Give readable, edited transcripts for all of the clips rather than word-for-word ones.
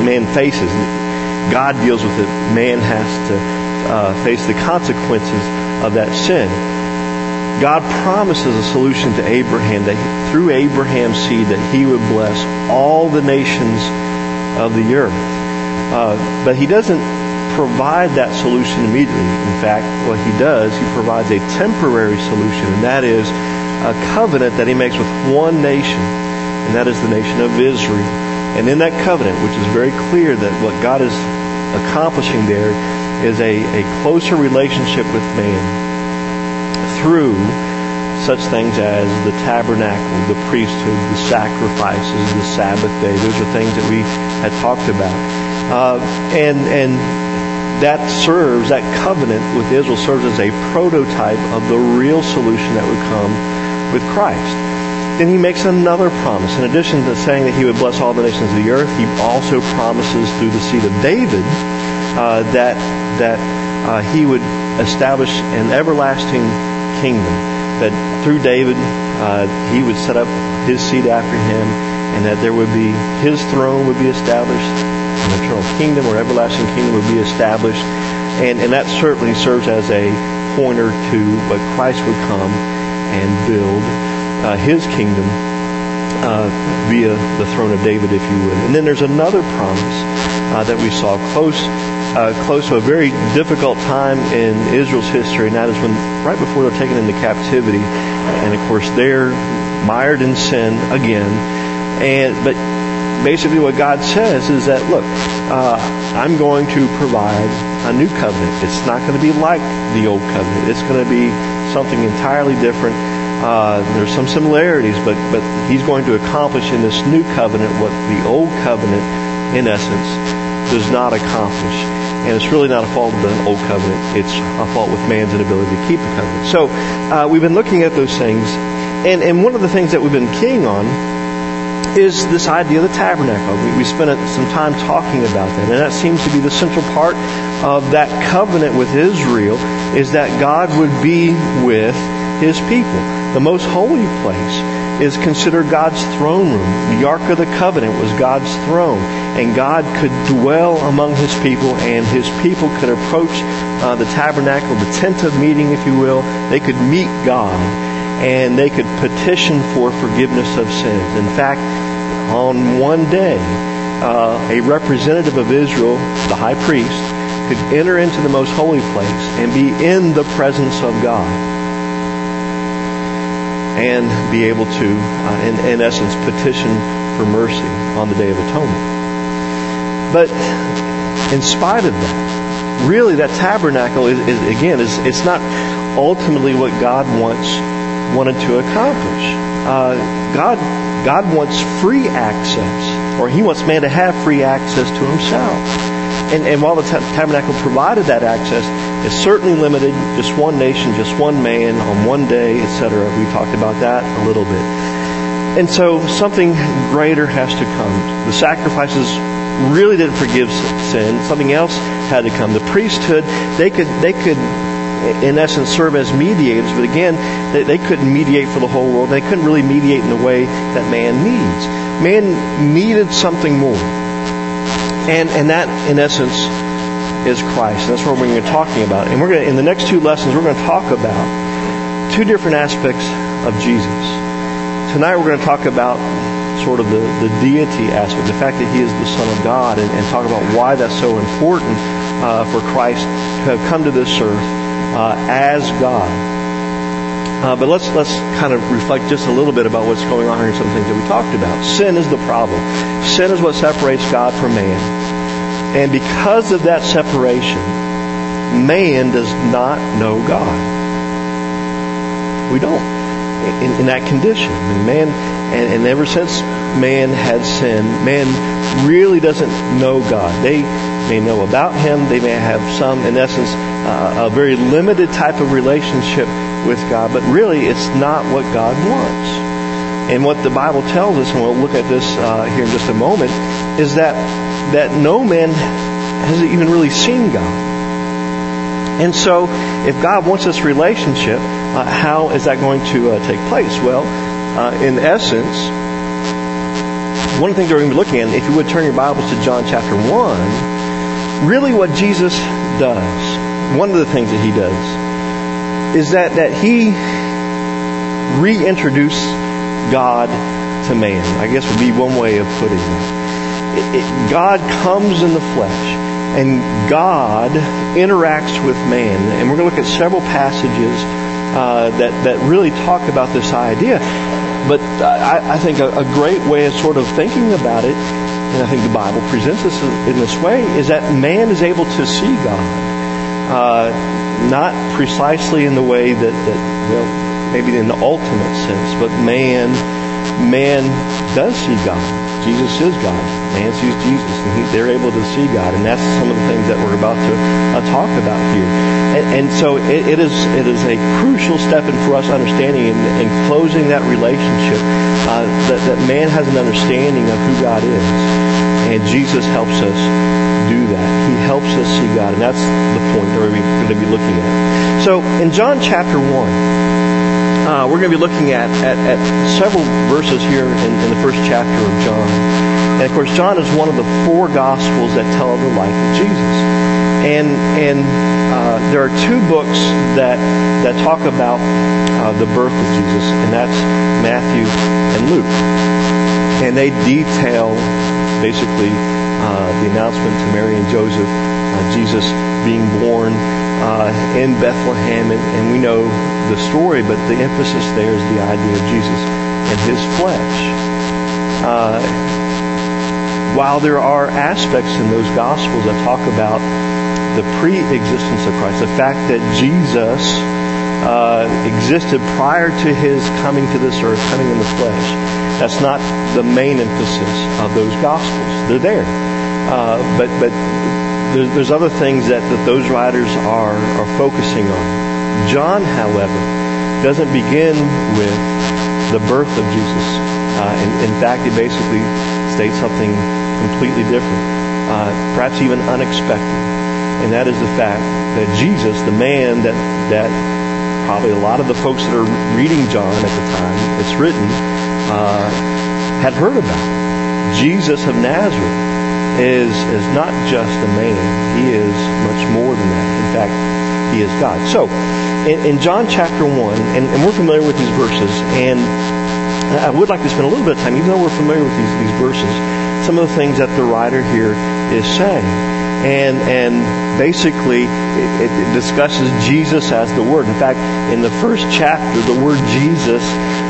man faces. God deals with it. Man has to face the consequences of that sin. God promises a solution to Abraham, that through Abraham's seed that he would bless all the nations of the earth. But he doesn't provide that solution immediately. In fact, what he does, he provides a temporary solution, and that is a covenant that he makes with one nation, and that is the nation of Israel. And in that covenant, which is very clear that what God is accomplishing there is a closer relationship with man through such things as the tabernacle, the priesthood, the sacrifices, the Sabbath day. Those are things that we had talked about. And that covenant with Israel serves as a prototype of the real solution that would come with Christ. Then he makes another promise. In addition to saying that he would bless all the nations of the earth, he also promises through the seed of David that he would establish an everlasting kingdom. That through David, he would set up his seed after him, and that there would be his throne would be established, an eternal kingdom or everlasting kingdom would be established, and that certainly serves as a pointer to what Christ would come and build his kingdom via the throne of David, if you would. And then there's another promise that we saw close to a very difficult time in Israel's history, and that is when right before they're taken into captivity, and of course they're mired in sin again. But basically what God says is that, look, I'm going to provide a new covenant. It's not going to be like the old covenant. It's going to be something entirely different. There's some similarities, but he's going to accomplish in this new covenant what the old covenant, in essence, does not accomplish. And it's really not a fault of the old covenant. It's a fault with man's inability to keep the covenant. So we've been looking at those things. And one of the things that we've been keying on is this idea of the tabernacle. We spent some time talking about that. And that seems to be the central part of that covenant with Israel, is that God would be with his people. The most holy place is considered God's throne room. The Ark of the Covenant was God's throne, and God could dwell among his people, and his people could approach the tabernacle, the tent of meeting, if you will. They could meet God, and they could petition for forgiveness of sins. In fact, on one day, a representative of Israel, the high priest, could enter into the most holy place and be in the presence of God, and be able to, in essence, petition for mercy on the Day of Atonement. But in spite of that, really that tabernacle it's not ultimately what God wanted to accomplish. God wants free access, or he wants man to have free access to himself. And while the tabernacle provided that access, it's certainly limited, just one nation, just one man, on one day, etc. We talked about that a little bit. And so something greater has to come. The sacrifices really didn't forgive sin. Something else had to come. The priesthood, they could in essence serve as mediators, but again, they couldn't mediate for the whole world. They couldn't really mediate in the way that man needs. Man needed something more. And that, in essence, is Christ. And that's what we're going to be talking about. And in the next two lessons, we're going to talk about two different aspects of Jesus. Tonight we're going to talk about sort of the deity aspect, the fact that he is the Son of God, and talk about why that's so important for Christ to have come to this earth as God. But let's kind of reflect just a little bit about what's going on here and some things that we talked about. Sin is the problem. Sin is what separates God from man. And because of that separation, man does not know God. We don't. In that condition. And ever since man had sinned, man really doesn't know God. They may know about him. They may have some, in essence, a very limited type of relationship with God, but really it's not what God wants. And what the Bible tells us, and we'll look at this here in just a moment, is that no man has even really seen God. And so if God wants this relationship, how is that going to take place? Well, in essence, one of the things we're going to be looking at, if you would turn your Bibles to John chapter 1, really what Jesus does, one of the things that he does, is that he reintroduced God to man. I guess would be one way of putting it. God comes in the flesh, and God interacts with man. And we're going to look at several passages that really talk about this idea. But I think a great way of sort of thinking about it, and I think the Bible presents us in this way, is that man is able to see God. Not precisely in the way that maybe in the ultimate sense, but man does see God. Jesus is God. Man sees Jesus, and they're able to see God, and that's some of the things that we're about to talk about here. And so it is a crucial step in for us understanding and closing that relationship that man has an understanding of who God is, and Jesus helps us do that. He helps us see God, and that's the point that we're going to be looking at. So in John chapter 1, we're going to be looking at several verses here in the first chapter of John. And of course, John is one of the four Gospels that tell of the life of Jesus. And there are two books that talk about the birth of Jesus, and that's Matthew and Luke. And they detail basically the announcement to Mary and Joseph, Jesus being born in Bethlehem, and we know the story, but the emphasis there is the idea of Jesus and his flesh. While there are aspects in those Gospels that talk about the pre-existence of Christ, the fact that Jesus existed prior to his coming to this earth, coming in the flesh, that's not the main emphasis of those Gospels. They're there. But there's other things that those writers are focusing on. John, however, doesn't begin with the birth of Jesus. In fact, it basically states something completely different, perhaps even unexpected. And that is the fact that Jesus, the man that probably a lot of the folks that are reading John at the time it's written had heard about. Jesus of Nazareth is not just a man. He is much more than that. In fact, he is God. So, in John chapter 1, and we're familiar with these verses, and I would like to spend a little bit of time, even though we're familiar with these verses, some of the things that the writer here is saying. And basically, it discusses Jesus as the Word. In fact, in the first chapter, the word Jesus,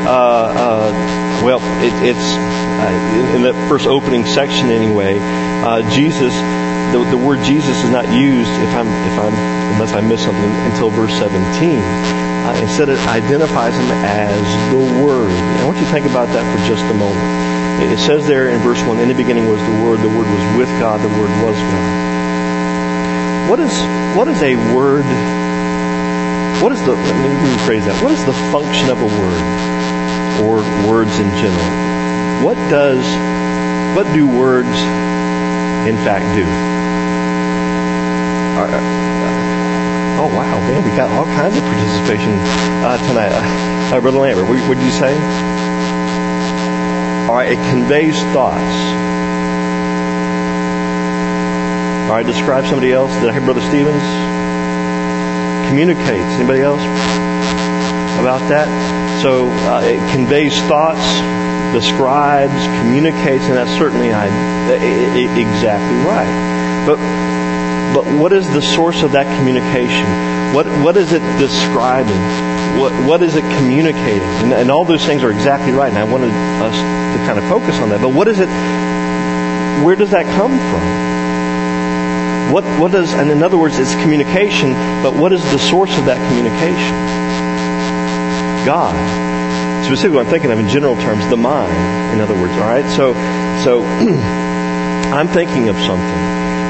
it's in the first opening section anyway, Jesus, the word Jesus is not used unless I miss something, until verse 17. Instead, it identifies him as the Word. And I want you to think about that for just a moment. It says there in verse 1, in the beginning was the Word was with God, the Word was God. What is a word? Let me rephrase that. What is the function of a word, or words in general? What do words in fact do? Oh wow, man, we got all kinds of participation tonight. Brother Lambert, what did you say? All right, it conveys thoughts. All right, describe somebody else. Did I hear Brother Stevens? Communicates. Anybody else about that? So it conveys thoughts, describes, communicates, and that's certainly exactly right. But what is the source of that communication? What is it describing? What is it communicating? And all those things are exactly right, and I wanted us to kind of focus on that. But what is it? Where does that come from? What does, and in other words, it's communication, but what is the source of that communication? God. Specifically, what I'm thinking of in general terms, the mind, in other words, all right? So I'm thinking of something.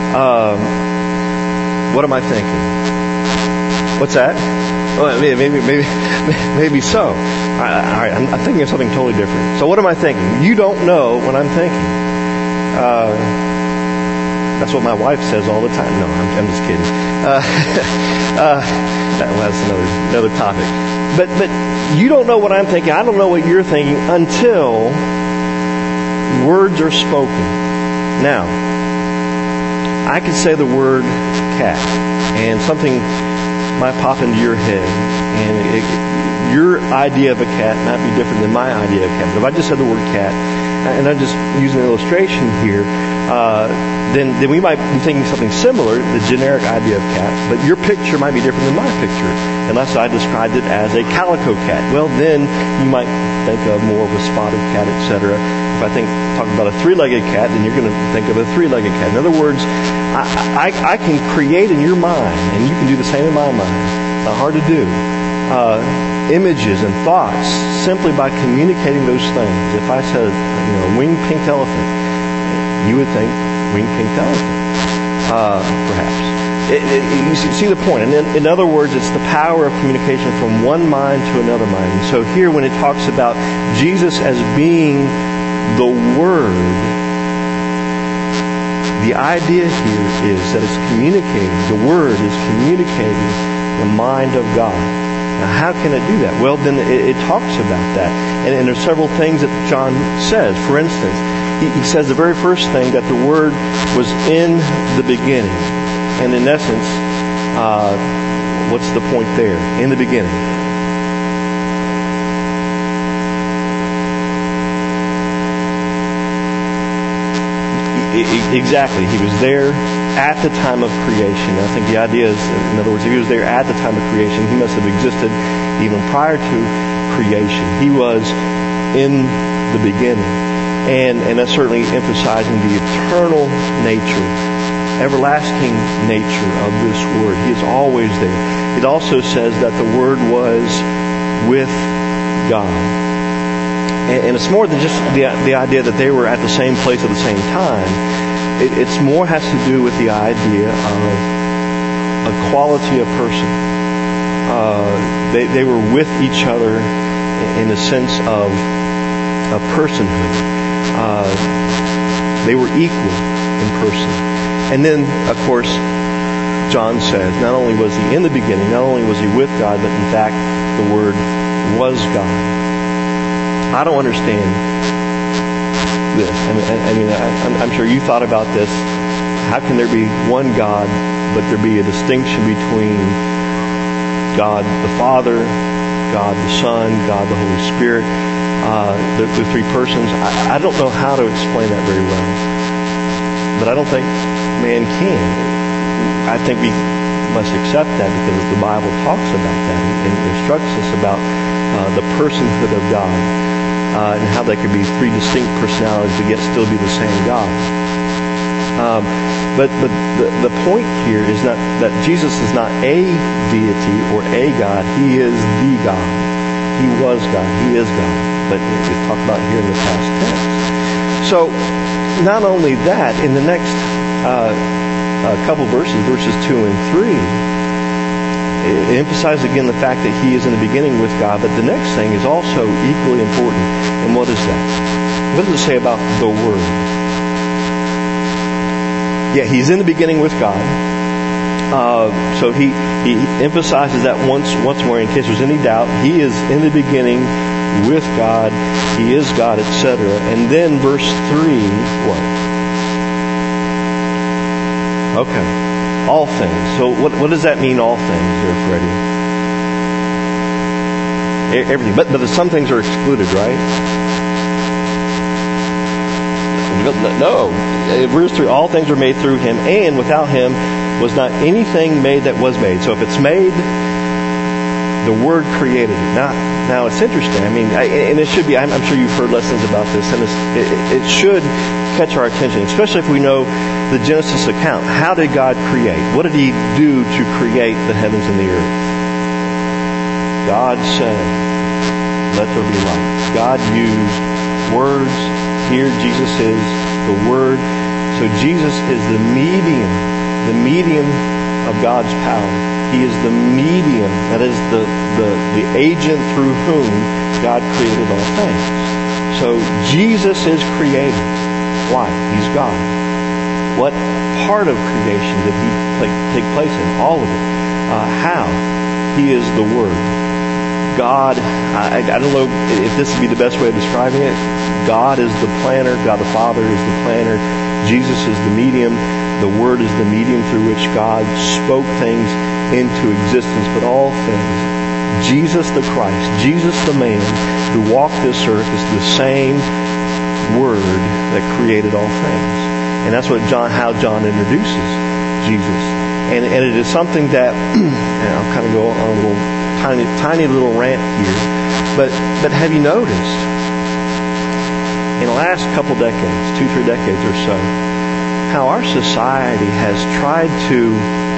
What am I thinking? What's that? Well, maybe so. All right, I'm thinking of something totally different. So what am I thinking? You don't know what I'm thinking. That's what my wife says all the time. No, I'm just kidding. That's another topic. But you don't know what I'm thinking. I don't know what you're thinking until words are spoken. Now, I could say the word cat, and something might pop into your head, and your idea of a cat might be different than my idea of a cat. But if I just said the word cat, and I'm just using an illustration here, then we might be thinking something similar, the generic idea of cat, but your picture might be different than my picture, unless I described it as a calico cat. Well, then you might think of more of a spotted cat, etc. If I talk about a three-legged cat, then you're going to think of a three-legged cat. In other words, I can create in your mind, and you can do the same in my mind. It's not hard to do. Images and thoughts simply by communicating those things. If I said, winged-pinked elephant, you would think winged-pinked elephant, perhaps. You see the point. And in other words, it's the power of communication from one mind to another mind. And so here, when it talks about Jesus as being the Word, the idea here is that it's communicating. The Word is communicating the mind of God. Now, how can it do that? Well, then it talks about that. And there's several things that John says. For instance, he says the very first thing, that the Word was in the beginning. And in essence, what's the point there? In the beginning. Exactly. He was there at the time of creation. I think the idea is, in other words, if he was there at the time of creation, he must have existed even prior to creation. He was in the beginning. And that's certainly emphasizing the eternal nature, everlasting nature of this Word. He is always there. It also says that the Word was with God. And it's more than just the idea that they were at the same place at the same time. It's more has to do with the idea of a quality of person. They were with each other in the sense of personhood. They were equal in person. And then, of course, John says, not only was he in the beginning, not only was he with God, but in fact, the Word was God. I don't understand this. I'm sure you thought about this. How can there be one God, but there be a distinction between God the Father, God the Son, God the Holy Spirit, the three persons? I don't know how to explain that very well. But I don't think man can. I think we must accept that because the Bible talks about that and instructs us about the personhood of God. And how they could be three distinct personalities but yet still be the same God. But the point here is not that Jesus is not a deity or a God. He is the God. He was God. He is God. But it's talked about here in the past tense. So, not only that, in the next couple verses 2 and 3, it emphasizes again the fact that He is in the beginning with God, but the next thing is also equally important. And what is that? What does it say about the Word? Yeah, He's in the beginning with God. So he emphasizes that once more, in case there's any doubt. He is in the beginning with God. He is God, etc. And then verse 3, what? Okay. All things. So what does that mean, all things there, Freddie? Everything. But some things are excluded, right? No. Verse 3, all things are made through Him, and without Him was not anything made that was made. So if it's made, the Word created it. Now it's interesting. And it should be, I'm sure you've heard lessons about this, and it should catch our attention, especially if we know the Genesis account. How did God create? What did He do to create the heavens and the earth? God said, let there be light. God used words. Here Jesus is the Word. So Jesus is the medium of God's power. He is the medium, that is the agent through whom God created all things. So Jesus is created. Why? He's God. What part of creation did He take place in? All of it. How? He is the Word. God, I don't know if this would be the best way of describing it. God is the planner. God the Father is the planner. Jesus is the medium. The Word is the medium through which God spoke things into existence. But all things, Jesus the Christ, Jesus the man who walked this earth is the same Word that created all things. And that's what how John introduces Jesus. And it is something that, and I'll kind of go on a little tiny little rant here, but have you noticed in the last couple decades, 2-3 decades or so, how our society has tried to,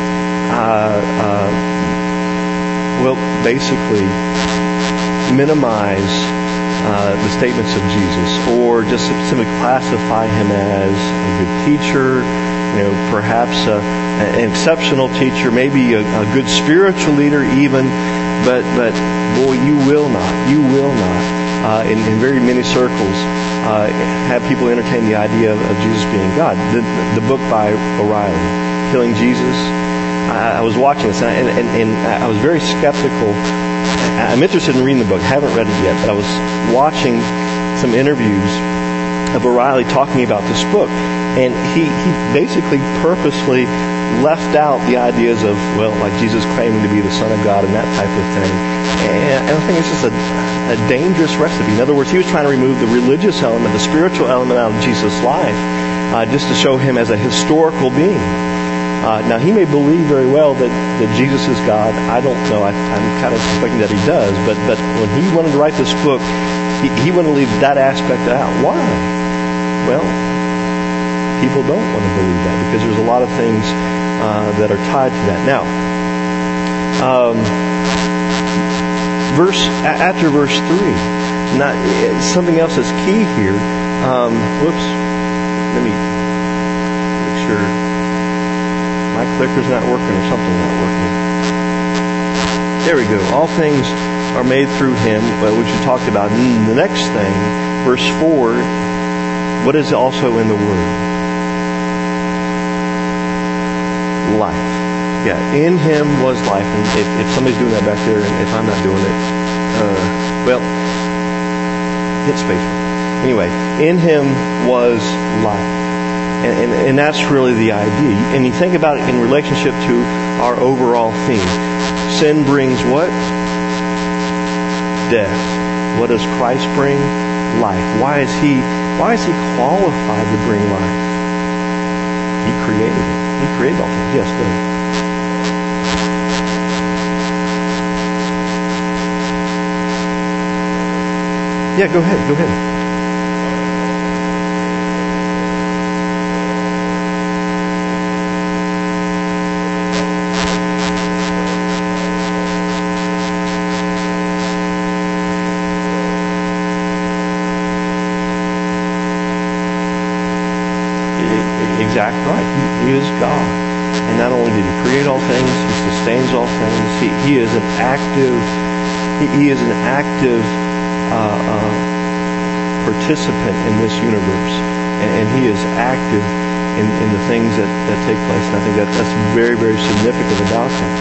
basically minimize the statements of Jesus, or just simply classify him as a good teacher, perhaps an exceptional teacher, maybe a good spiritual leader even, but boy, you will not, in very many circles, have people entertain the idea of Jesus being God. The book by O'Reilly, Killing Jesus, I was watching this, and I was very skeptical. I'm interested in reading the book. I haven't read it yet, but I was watching some interviews of O'Reilly talking about this book. And he basically purposely left out the ideas of, like Jesus claiming to be the Son of God and that type of thing. And I think it's just a dangerous recipe. In other words, he was trying to remove the religious element, the spiritual element out of Jesus' life, just to show him as a historical being. Now, he may believe very well that Jesus is God. I don't know. I'm kind of suspecting that he does. But when he wanted to write this book, he wanted to leave that aspect out. Why? Well, people don't want to believe that because there's a lot of things that are tied to that. Now, after verse 3, something else that's key here. Let me make sure my clicker's not working or something's not working. There we go. All things are made through him, which we talked about. And the next thing, verse 4, what is also in the Word? Life. Yeah, in him was life. And if somebody's doing that back there, and if I'm not doing it, hit space. Anyway, in him was life. And that's really the idea. And you think about it in relationship to our overall theme. Sin brings what? Death. What does Christ bring? Life. Why is he qualified to bring life? He created it. He created all things. Yes, go ahead. Yeah, go ahead. Exactly right. He is God. And not only did he create all things, he sustains all things. He is an active participant in this universe. And he is active in the things that take place. And I think that's very, very significant about him.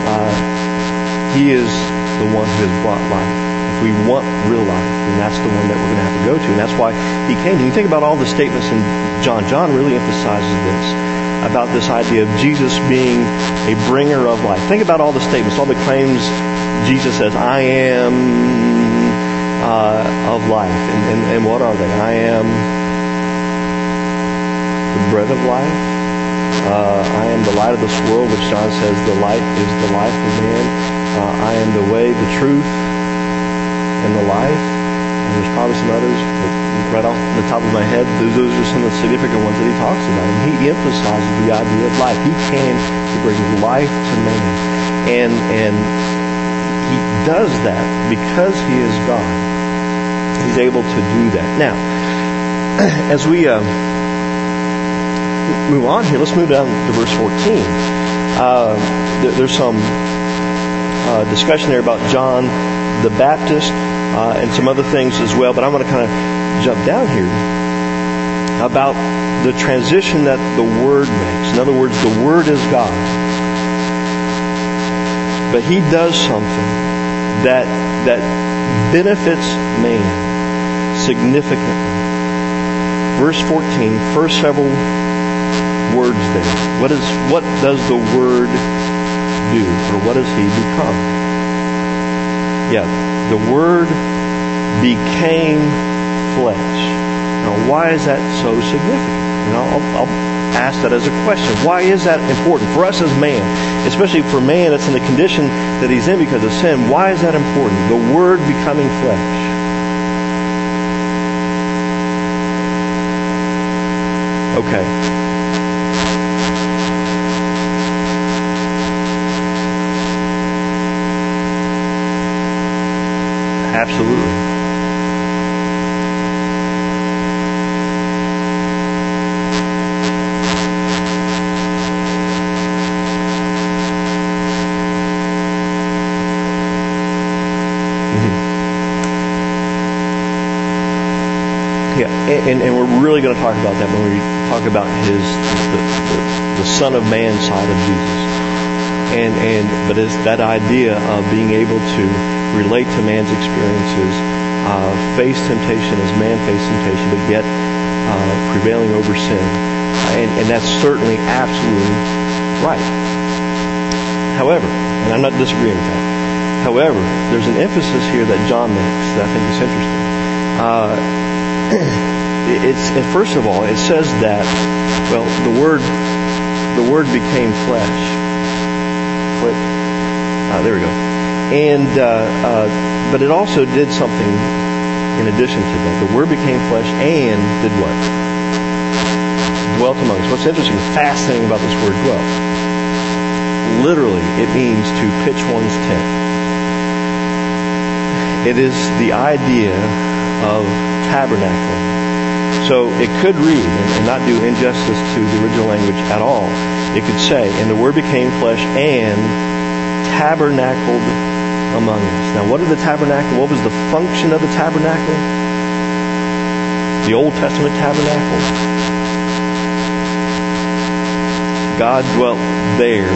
He is the one who has brought life. If we want real life, then that's the one that we're going to have to go to. And that's why he came. And you think about all the statements in John. John really emphasizes this, about this idea of Jesus being a bringer of life. Think about all the statements, all the claims Jesus says, I am of life. And what are they? I am the bread of life. I am the light of this world, which John says the light is the life of man. I am the way, the truth, and the life. And there's probably some others, but right off the top of my head, those are some of the significant ones that he talks about. And he emphasizes the idea of life. He came to bring life to man. And he does that because he is God. He's able to do that. Now, as we move on here, let's move down to verse 14. There's some discussion there about John the Baptist and some other things as well, but I'm going to kind of jump down here about the transition that the Word makes. In other words, the Word is God. But he does something that that benefits man significantly. Verse 14, first several words there. What does the Word do? Or what does He become? Yeah, the Word became flesh. Now, why is that so significant? And I'll ask that as a question. Why is that important for us as man? Especially for man that's in the condition that he's in because of sin. Why is that important? The Word becoming flesh. Okay. Absolutely. Yeah, and we're really going to talk about that when we talk about the Son of Man side of Jesus. But it's that idea of being able to relate to man's experiences, face temptation as man faced temptation, but yet prevailing over sin. And that's certainly absolutely right. However, and I'm not disagreeing with that. However, there's an emphasis here that John makes that I think is interesting. First of all, it says that, well, the Word became flesh. There we go. And but it also did something in addition to that. The Word became flesh and did what? Dwelt among us. What's interesting, fascinating about this word dwelt? Literally, it means to pitch one's tent. It is the idea of tabernacling. So it could read, and not do injustice to the original language at all, it could say, and the Word became flesh and tabernacled among us. Now what was the tabernacle? What was the function of the tabernacle? The Old Testament tabernacle. God dwelt there.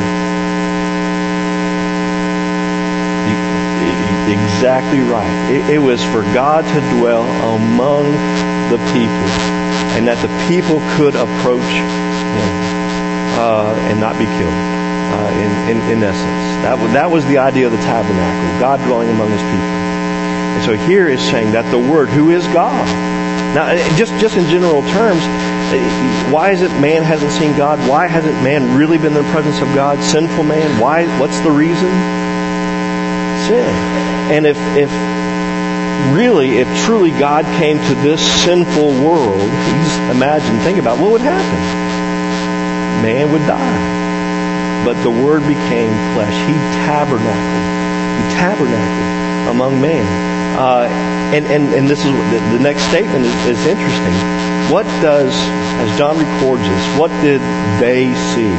Exactly right. It was for God to dwell among the people, and that the people could approach Him and not be killed. In essence, that was the idea of the tabernacle. God dwelling among His people. And so here is saying that the Word, who is God. Now, just in general terms, why is it man hasn't seen God? Why hasn't man really been in the presence of God? Sinful man. Why? What's the reason? Sin. And if truly God came to this sinful world, think about what would happen. Man would die. But the Word became flesh. He tabernacled among men. And this is the next statement is interesting. What does, as John records this, what did they see?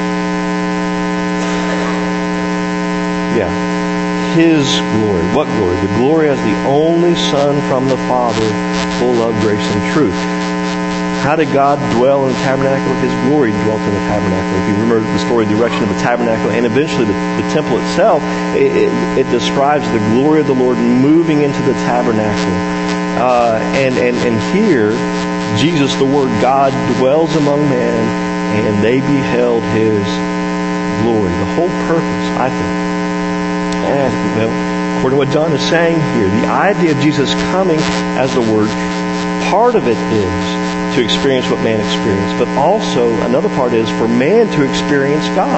Yeah. His glory. What glory? The glory as the only Son from the Father, full of grace and truth. How did God dwell in the tabernacle? His glory dwelt in the tabernacle. If you remember the story, the erection of the tabernacle, and eventually the temple itself, it describes the glory of the Lord moving into the tabernacle. And here, Jesus, the Word, God dwells among men, and they beheld His glory. The whole purpose, I think, according to what John is saying here, the idea of Jesus coming as the Word, part of it is to experience what man experienced, but also another part is for man to experience God.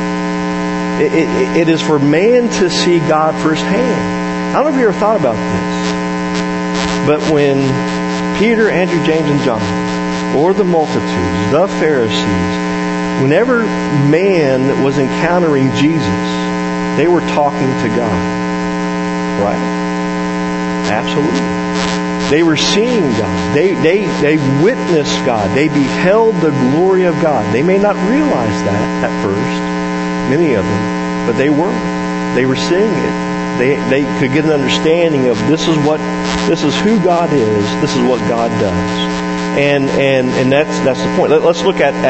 It is for man to see God firsthand. I don't know if you ever thought about this, but when Peter, Andrew, James, and John, or the multitudes, the Pharisees, whenever man was encountering Jesus, they were talking to God. Right? Absolutely. They were seeing God. They witnessed God. They beheld the glory of God. They may not realize that at first, many of them, but they were. They were seeing it. They could get an understanding of this is who God is. This is what God does. And that's the point. Let's look at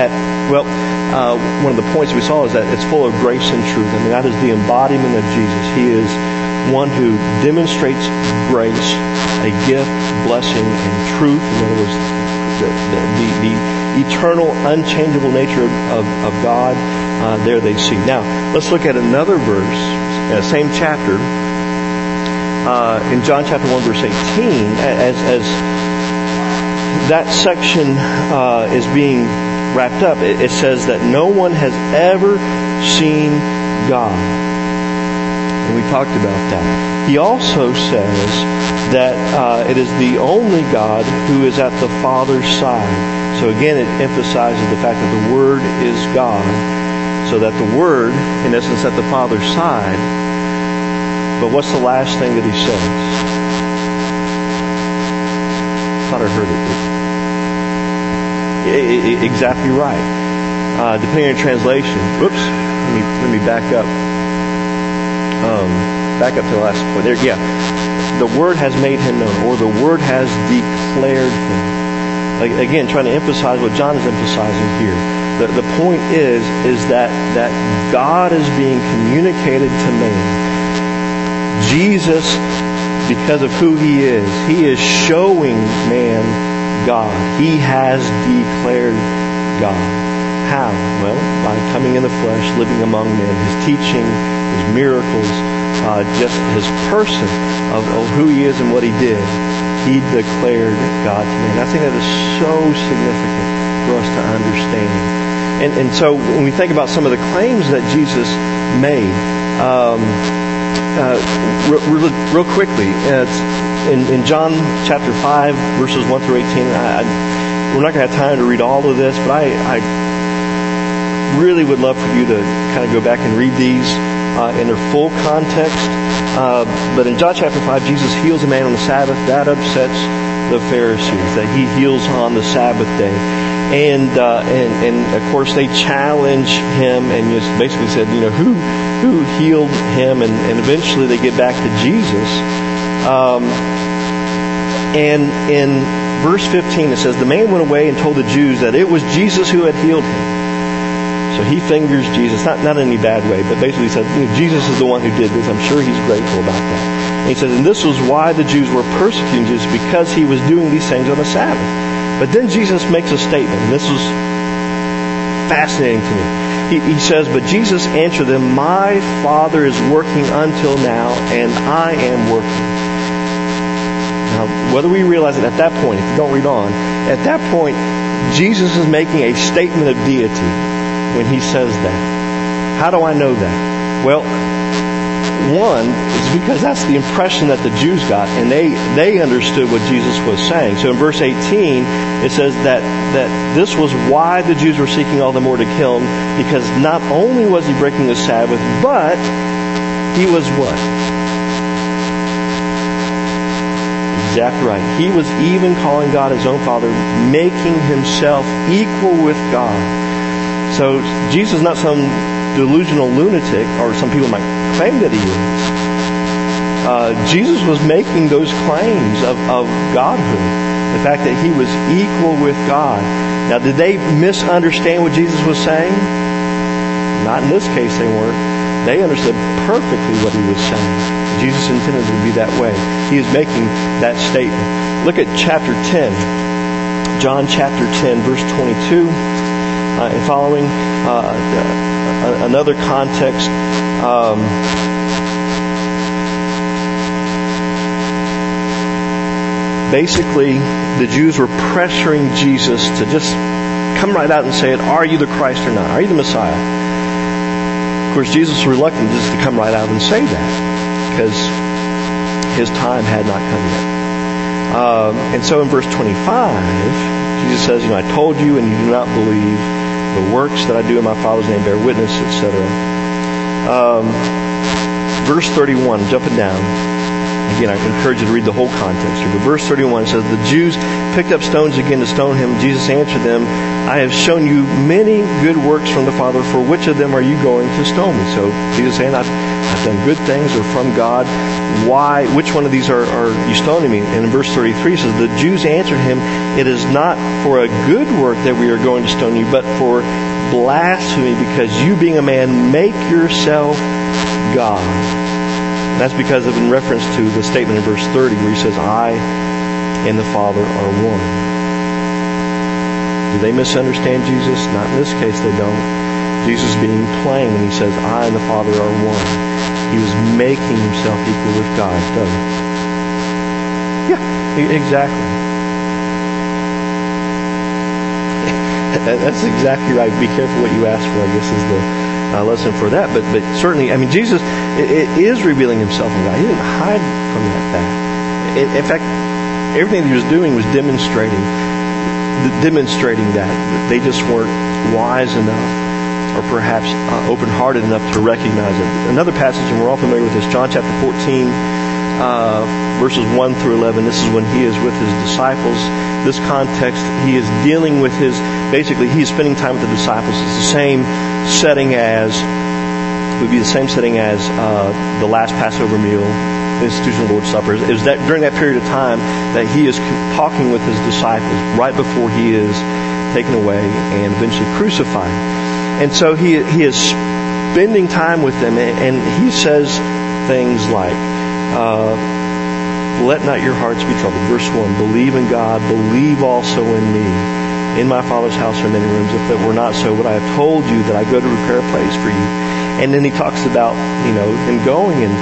one of the points we saw is that it's full of grace and truth. I mean, that is the embodiment of Jesus. He is one who demonstrates grace, a gift, blessing, and truth. In other words, the eternal, unchangeable nature of God. There they see. Now, let's look at another verse, same chapter, in John chapter 1, verse 18, as that section is being wrapped up. It says that no one has ever seen God. And we talked about that. He also says that it is the only God who is at the Father's side. So again, it emphasizes the fact that the Word is God, so that the Word, in essence, at the Father's side. But what's the last thing that he says? I thought I heard it. Exactly right. Depending on translation. Whoops. Let me back up. Back up to the last point. There, yeah. The Word has made Him known, or the Word has declared Him. Again, trying to emphasize what John is emphasizing here. The point is that God is being communicated to man. Jesus, because of who He is showing man God. He has declared God. How? Well, by coming in the flesh, living among men, His teaching, His miracles, just His person of who He is and what He did. He declared God to man. I think that is so significant for us to understand. And so when we think about some of the claims that Jesus made, real quickly, in John chapter 5, verses 1 through 18, we're not going to have time to read all of this, but I really would love for you to kind of go back and read these in their full context. But in John chapter 5, Jesus heals a man on the Sabbath. That upsets the Pharisees, that He heals on the Sabbath day. And of course they challenge Him and just basically said, who healed him? And eventually they get back to Jesus. And in verse 15 it says, the man went away and told the Jews that it was Jesus who had healed him. So he fingers Jesus, not in any bad way, but basically said, Jesus is the one who did this. I'm sure he's grateful about that. And he says, and this was why the Jews were persecuting Jesus, because he was doing these things on the Sabbath. But then Jesus makes a statement, and this was fascinating to me. He says, but Jesus answered them, my Father is working until now, and I am working. Now, whether we realize it at that point, if you don't read on, at that point, Jesus is making a statement of deity when He says that. How do I know that? Well, one is because that's the impression that the Jews got, and they understood what Jesus was saying. So in verse 18, it says that this was why the Jews were seeking all the more to kill Him, because not only was He breaking the Sabbath, but He was what? Exactly right. He was even calling God His own Father, making Himself equal with God. So Jesus is not some delusional lunatic, or some people might claim that He is. Jesus was making those claims of Godhood. The fact that He was equal with God. Now, did they misunderstand what Jesus was saying? Not in this case, they weren't. They understood perfectly what He was saying. Jesus intended it to be that way. He is making that statement. Look at chapter 10. John chapter 10, verse 22 and following. Another context. Basically, the Jews were pressuring Jesus to just come right out and say it. Are you the Christ or not? Are you the Messiah? Of course, Jesus was reluctant just to come right out and say that, because His time had not come yet. And so in verse 25, Jesus says, I told you and you do not believe. The works that I do in my Father's name bear witness, etc. Verse 31, jumping down. Again, I encourage you to read the whole context here. But verse 31 says, the Jews picked up stones again to stone Him. Jesus answered them, I have shown you many good works from the Father. For which of them are you going to stone me? So Jesus saying, I've done good things, or from God. Why? Which one of these are you stoning me? And in verse 33 says, the Jews answered Him, it is not for a good work that we are going to stone you, but for blasphemy, because you being a man make yourself God. That's because of in reference to the statement in verse 30 where he says, I and the Father are one. Do they misunderstand Jesus? Not in this case, they don't. Jesus is being plain when he says, I and the Father are one. He was making himself equal with God, doesn't he? Yeah, exactly. That's exactly right. Be careful what you ask for, I guess, is the lesson for that. But certainly, I mean, Jesus is revealing himself in God. He didn't hide from that fact. In fact, everything that he was doing was demonstrating that. They just weren't wise enough or perhaps open-hearted enough to recognize it. Another passage, and we're all familiar with this, John chapter 14, verses 1 through 11. This is when he is with his disciples. This context, he is dealing with basically he is spending time with the disciples. It's the same setting as, would be the same setting as the last Passover meal, the institution of the Lord's Supper. It was that during that period of time that he is talking with his disciples right before he is taken away and eventually crucified. And so he is spending time with them, and he says things like, let not your hearts be troubled. Verse 1, believe in God, believe also in me. In my Father's house are many rooms. If that were not so, would I have told you that I go to prepare a place for you? And then he talks about, him going and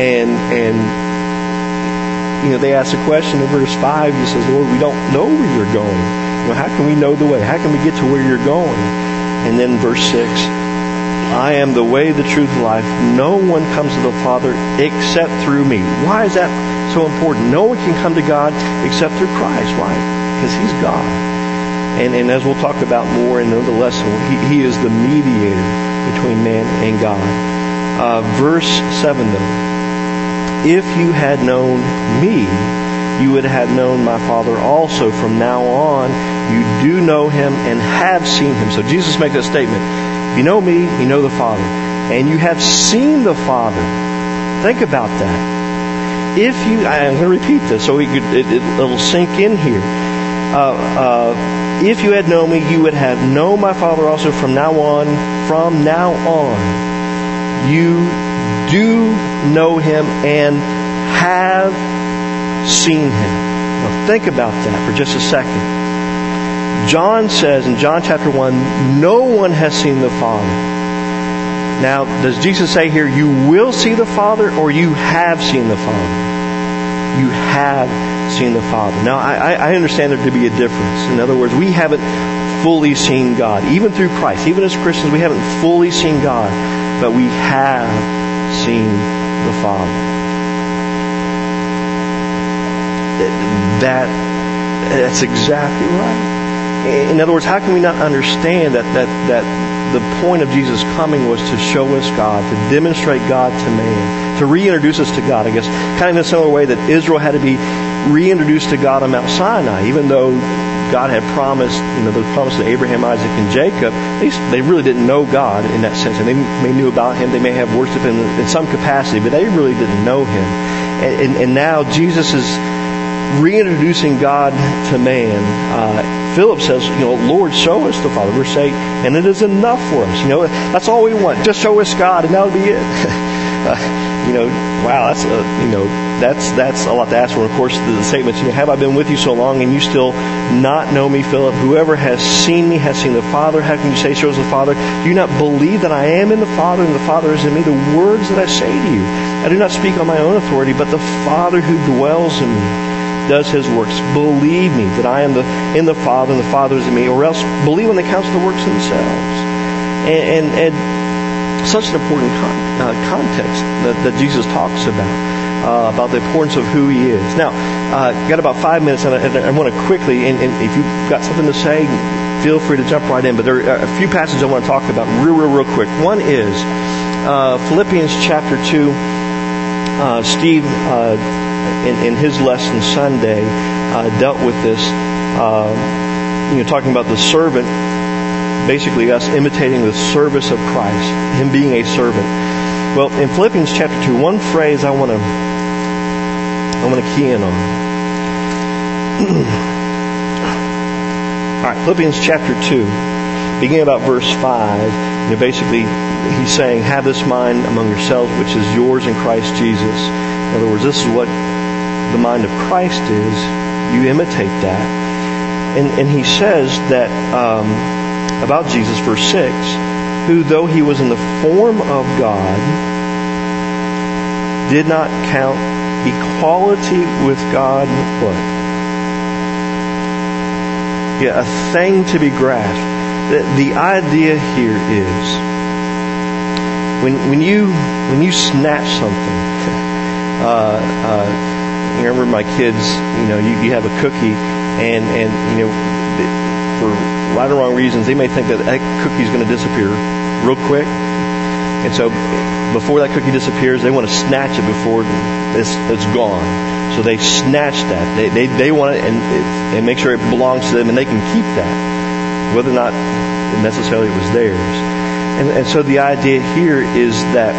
they ask a question in verse 5. He says, Lord, we don't know where you're going. How can we know the way? How can we get to where you're going? And then verse 6, I am the way, the truth, and life. No one comes to the Father except through me. Why is that so important? No one can come to God except through Christ. Why? Because he's God. And as we'll talk about more in another lesson, he is the mediator between man and God. Verse 7 though, if you had known me, you would have known my Father also. From now on, you do know him and have seen him. So Jesus makes that statement. If you know me, you know the Father. And you have seen the Father. Think about that. I'm going to repeat this so it'll sink in here. If you had known me, you would have known my Father also. From now on, you do know him and have seen him. Now think about that for just a second. John says in John chapter 1, no one has seen the Father. Now, does Jesus say here, you will see the Father, or you have seen the Father? You have seen the Father. Now, I understand there to be a difference. In other words, we haven't fully seen God. Even through Christ, even as Christians, we haven't fully seen God, but we have seen the Father. That's exactly right. In other words, how can we not understand that the point of Jesus coming was to show us God, to demonstrate God to man, to reintroduce us to God, I guess, kind of in a similar way that Israel had to be reintroduced to God on Mount Sinai, even though God had promised, the promise to Abraham, Isaac, and Jacob. They really didn't know God in that sense. And they may knew about him, they may have worshipped him in some capacity, but they really didn't know him. And now Jesus is reintroducing God to man. Philip says, Lord, show us the Father. Verse 8, and it is enough for us. That's all we want. Just show us God, and that'll be it. Wow, that's a lot to ask for. Of course, the statements, have I been with you so long, and you still not know me, Philip? Whoever has seen me has seen the Father. How can you say, show us the Father? Do you not believe that I am in the Father, and the Father is in me? The words that I say to you, I do not speak on my own authority, but the Father who dwells in me does his works. Believe me that I am in the Father and the Father is in me, or else believe when they count the works themselves. And such an important context that Jesus talks about the importance of who he is. Now, got about 5 minutes, and I want to quickly, and if you've got something to say, feel free to jump right in. But there are a few passages I want to talk about real quick. One is Philippians chapter 2. Steve, in his lesson Sunday, dealt with this, talking about the servant, basically us imitating the service of Christ, him being a servant. Well, in Philippians chapter 2, one phrase I want to key in on. All right, Philippians chapter 2, beginning about verse 5. basically, he's saying, have this mind among yourselves, which is yours in Christ Jesus. In other words, this is what the mind of Christ is. You imitate that. And he says that about Jesus, verse 6, who, though he was in the form of God, did not count equality with God, what? Yeah, a thing to be grasped. The idea here is when you snatch something. I remember my kids. You have a cookie, and for right or wrong reasons, they may think that cookie's going to disappear real quick, and so before that cookie disappears, they want to snatch it before it's gone. So they snatch that. They want it and make sure it belongs to them, and they can keep that, whether or not necessarily it was theirs. And so the idea here is that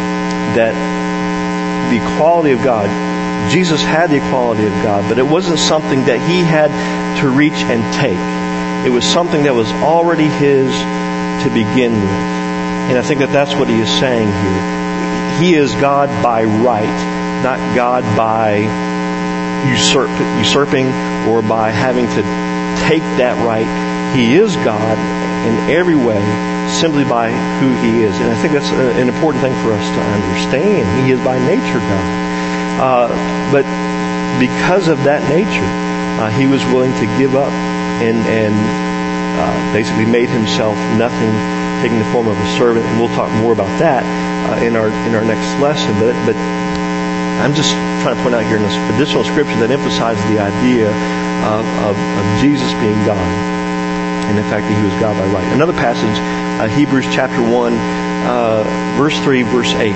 the equality of God, Jesus had the equality of God, but it wasn't something that he had to reach and take. It was something that was already his to begin with. And I think that that's what he is saying here. He is God by right, not God by usurping or by having to take that right. He is God in every way, simply by who he is. And I think that's an important thing for us to understand. He is by nature God. But because of that nature, he was willing to give up and basically made himself nothing, taking the form of a servant. And we'll talk more about that in our next lesson. But I'm just trying to point out here in this additional scripture that emphasizes the idea of Jesus being God, and the fact that he was God by right. Another passage, Hebrews chapter 1, verse 3, verse 8.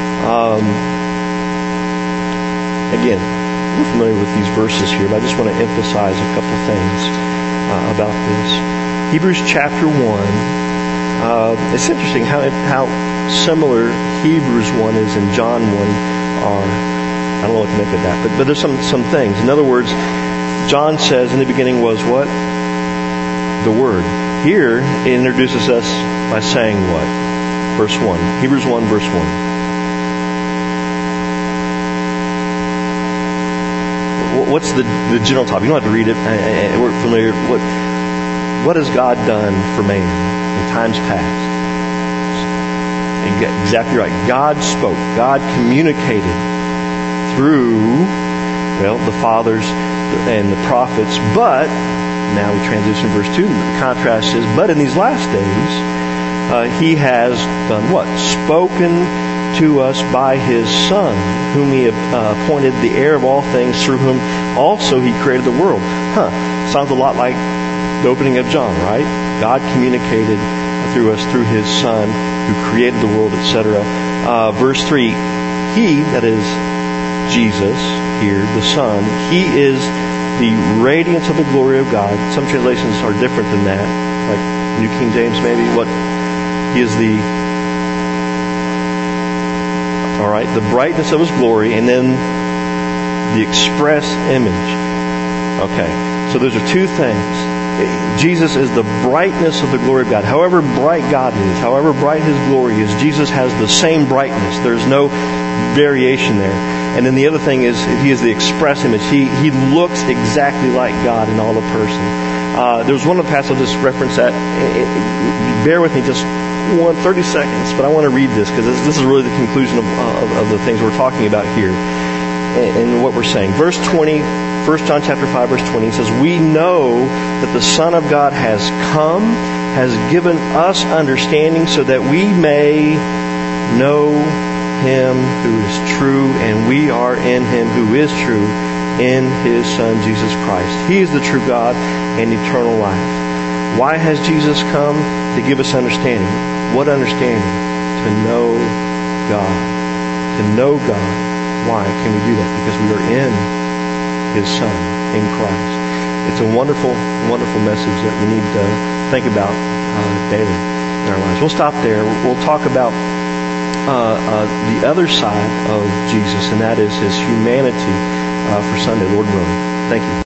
Again, we're familiar with these verses here, but I just want to emphasize a couple things about this. Hebrews chapter 1. It's interesting how similar Hebrews 1 is and John 1 are. I don't know what to make of that, but there's some things. In other words, John says in the beginning was what? The Word. Here, it introduces us by saying what? Verse 1. Hebrews 1, verse 1. What's the general topic? You don't have to read it. We're familiar. What has God done for man in times past? Exactly right. God spoke. God communicated through, the fathers and the prophets. But now we transition to verse 2. The contrast is, but in these last days, he has done what? Spoken to us by his Son, whom he appointed the heir of all things, through whom also he created the world. Sounds a lot like the opening of John, right? God communicated through us through his Son, who created the world, etc. Verse 3, he, that is Jesus here, the Son, he is the radiance of the glory of God. Some translations are different than that, like New King James maybe. He is the brightness of his glory, and then the express image. Okay, so those are two things. Jesus is the brightness of the glory of God. However bright God is, however bright his glory is, Jesus has the same brightness. There's no variation there. And then the other thing is, he is the express image. He looks exactly like God in all the person. There was one of the passages I'll just reference that. Bear with me just 30 seconds, but I want to read this because this is really the conclusion of the things we're talking about here and what we're saying. Verse 20, 1 John chapter 5, verse 20, it says, we know that the Son of God has come, has given us understanding so that we may know him who is true, and we are in him who is true, in his Son Jesus Christ. He is the true God and eternal life. Why has Jesus come? To give us understanding. What understanding? To know God. To know God. Why can we do that? Because we are in his Son, in Christ. It's a wonderful, wonderful message that we need to think about daily in our lives. We'll stop there. We'll talk about the other side of Jesus, and that is his humanity for Sunday, Lord willing. Thank you.